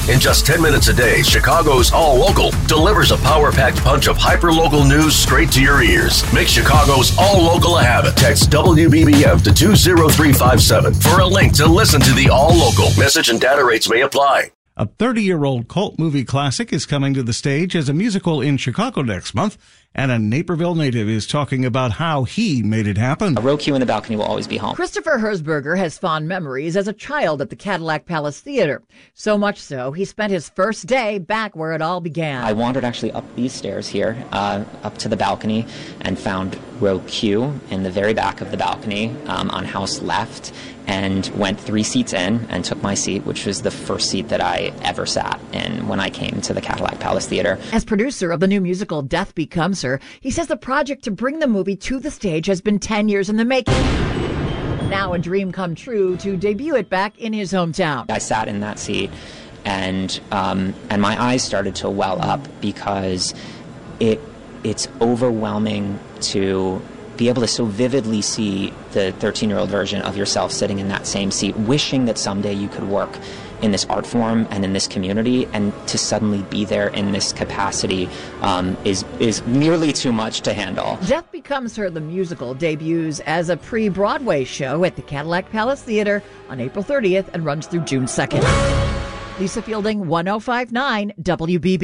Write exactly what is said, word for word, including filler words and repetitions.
In just ten minutes a day, Chicago's All Local delivers a power-packed punch of hyper-local news straight to your ears. Make Chicago's All Local a habit. Text W B B M to two zero three five seven for a link to listen to the All Local. Message and data rates may apply. A thirty-year-old cult movie classic is coming to the stage as a musical in Chicago next month, and a Naperville native is talking about how he made it happen. A row queue in the balcony will always be home. Christopher Herzberger has fond memories as a child at the Cadillac Palace Theater. So much so, he spent his first day back where it all began. I wandered actually up these stairs here, uh, up to the balcony, and found row Q in the very back of the balcony um, on house left, and went three seats in and took my seat, which was the first seat that I ever sat in when I came to the Cadillac Palace Theater. As producer of the new musical Death Becomes Her, he says the project to bring the movie to the stage has been ten years in the making. Now a dream come true to debut it back in his hometown. I sat in that seat, and um, and my eyes started to well up because it it's overwhelming to be able to so vividly see the thirteen-year-old version of yourself sitting in that same seat, wishing that someday you could work in this art form and in this community, and to suddenly be there in this capacity um, is is nearly too much to handle. Death Becomes Her, the musical, debuts as a pre-Broadway show at the Cadillac Palace Theater on April thirtieth and runs through June second. Lisa Fielding, one oh five point nine W B B.